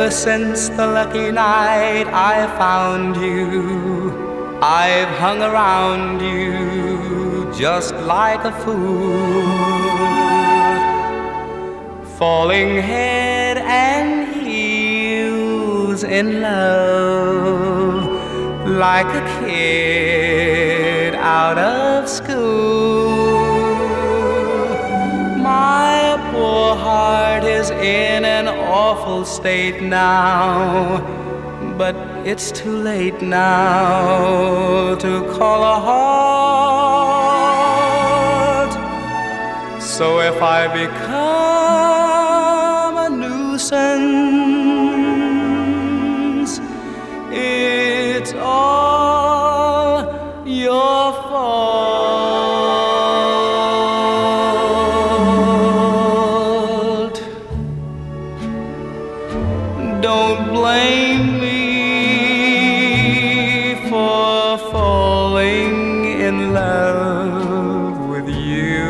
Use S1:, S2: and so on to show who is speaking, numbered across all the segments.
S1: Ever since the lucky night I found you, I've hung around you just like a fool, falling head and heels in love, like a kid out of school. My poor heart is in an awful state now, but it's too late now to call a halt. So if I become a nuisance, it's all your fault. Don't blame me for falling in love with you.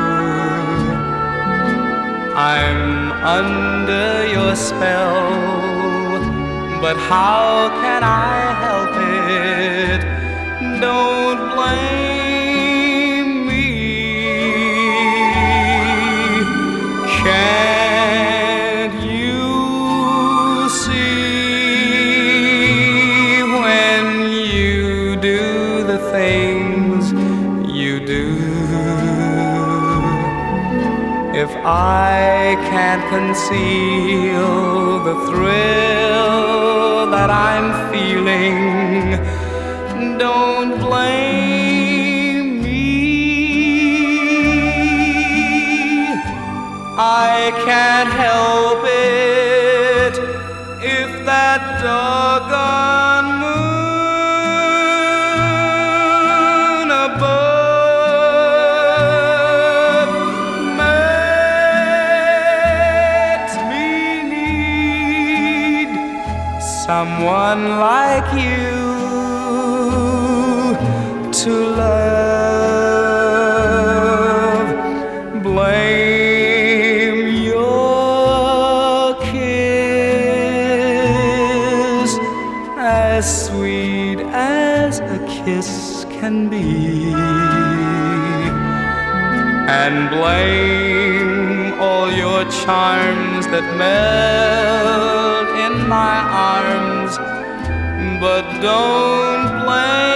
S1: I'm under your spell, but how can I help it? Don't blame me. Can't you see when you do the things you do? If I can't conceal the thrill that I'm feeling, don't blame me. I can't help it if that doggone moon above makes me need someone like you to love. Blame your kiss, as sweet as a kiss can be, and blame all your charms that melt in my arms, but don't blame